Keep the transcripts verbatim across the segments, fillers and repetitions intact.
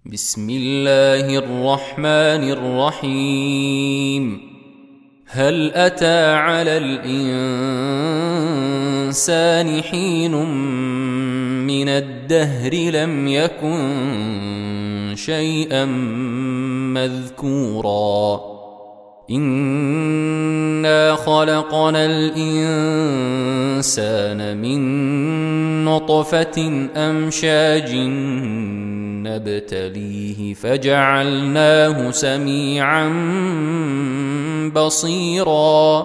بسم الله الرحمن الرحيم. هل أتى على الإنسان حين من الدهر لم يكن شيئا مذكورا إنا خلقنا الإنسان من نطفة أمشاج نبتليه فجعلناه سميعا بصيرا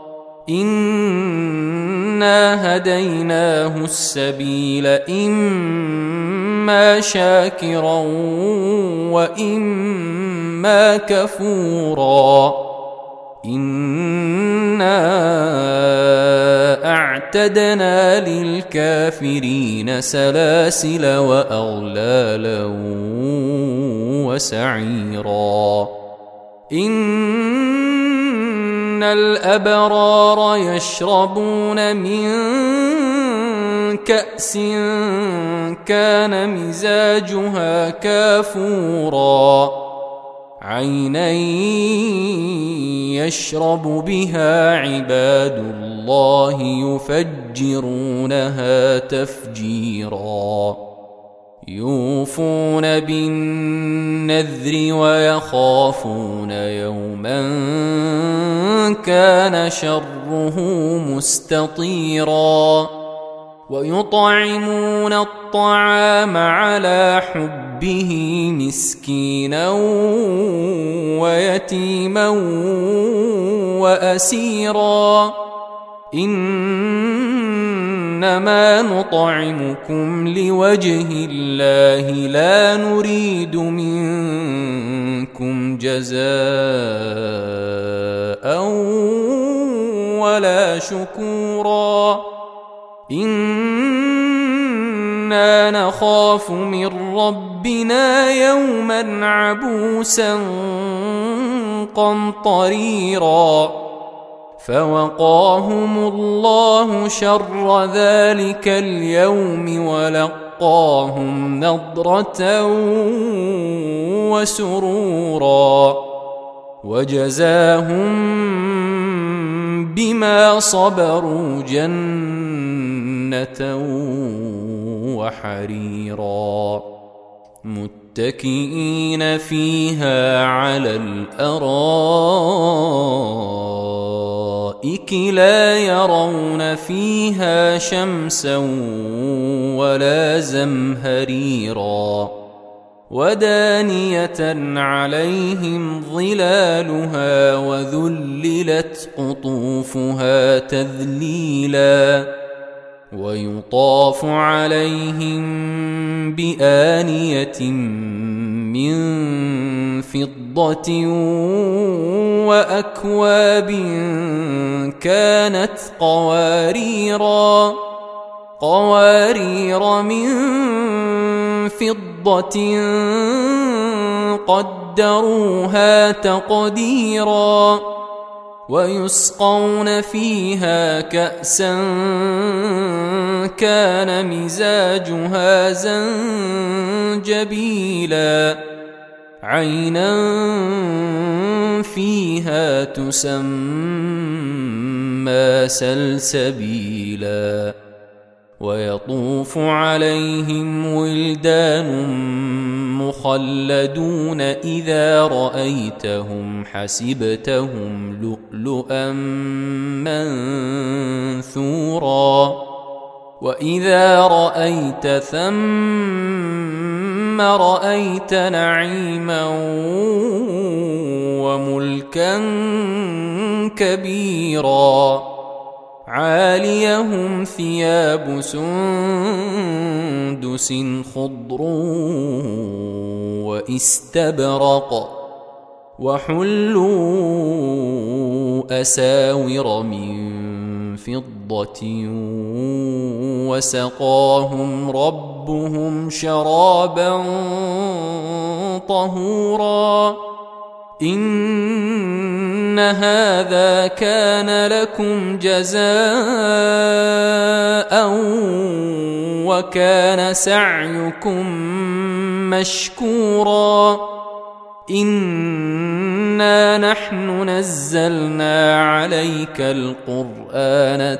إنا هديناه السبيل إما شاكرا وإما كفورا إنا أعتدنا للكافرين سلاسل وأغلالا وسعيرا إن الأبرار يشربون من كأس كان مزاجها كافورا عينا يشرب بها عباد الله يفجرونها تفجيرا يوفون بالنذر ويخافون يوما كان شره مستطيرا ويطعمون الطعام على حبه مسكينا ويتيما وأسيرا إنما نطعمكم لوجه الله لا نريد منكم جزاء ولا شكورا إنا نخاف من ربنا يوما عبوسا قمطريرا فوقاهم الله شر ذلك اليوم ولقاهم نضرة وسرورا وجزاهم بما صبروا جنة وحريرا متكئين فيها على الأرائك لا يرون فيها شمسا ولا زمهريرا ودانية عليهم ظلالها وذللت قطوفها تذليلا ويطاف عليهم بآنية من فضة وأكواب كانت قواريرا قوارير من فضة قدروها تقديرا ويسقون فيها كأسا كان مزاجها زنجبيلا عينا فيها تسمى سلسبيلا ويطوف عليهم ولدان مخلدون إذا رأيتهم حسبتهم لؤلؤا منثورا وإذا رأيت ثم رأيت نعيما وملكا كبيرا عاليهم ثياب سندس خضر واستبرق وحلوا أساور من فضة وسقاهم ربهم شرابا طهورا إن هذا كان لكم جزاء وكان سعيكم مشكورا إنا نحن نزلنا عليك القرآن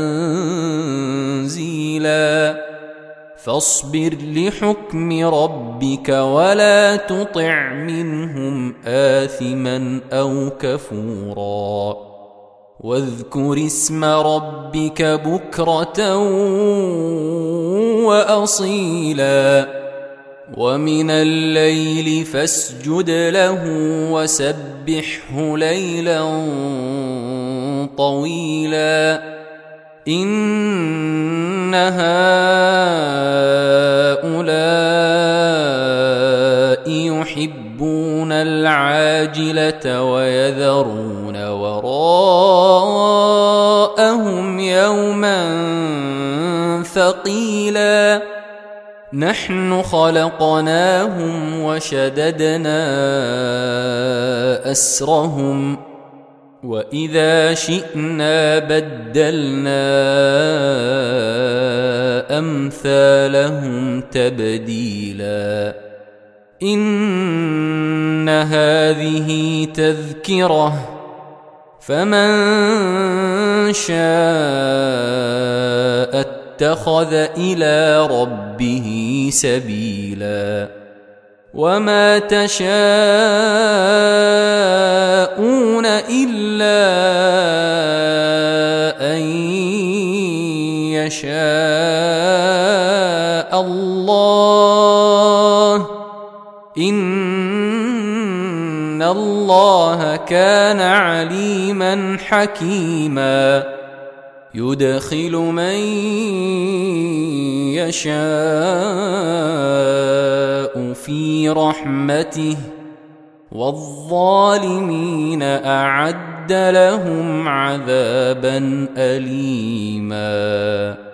تنزيلا فاصبر لحكم ربك ولا تطع منهم آثما أو كفورا واذكر اسم ربك بكرة وأصيلا ومن الليل فاسجد له وسبحه ليلا طويلا إن هؤلاء يحبون العاجلة ويذرون وراءهم يوما ثقيلا نحن خلقناهم وشددنا أسرهم وإذا شئنا بدلنا أمثالهم تبديلا إن هذه تذكرة فمن شاء اتخذ إلى ربه سبيلا وما تشاءون إلا أن يشاء الله إن الله كان عليما حكيما يدخل من يشاء في رحمته والظالمين أعد لهم عذابا أليما.